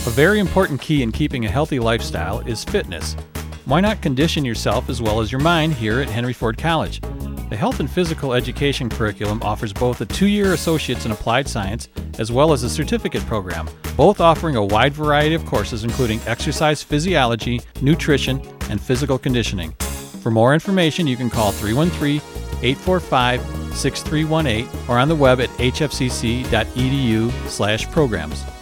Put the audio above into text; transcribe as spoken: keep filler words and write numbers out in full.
A very important key in keeping a healthy lifestyle is fitness. Why not condition yourself as well as your mind here at Henry Ford College? The Health and Physical Education curriculum offers both a two-year Associates in Applied Science as well as a certificate program, both offering a wide variety of courses including exercise physiology, nutrition, and physical conditioning. For more information, you can call three one three, eight four five, six three one eight or on the web at h f c c dot e d u slash programs.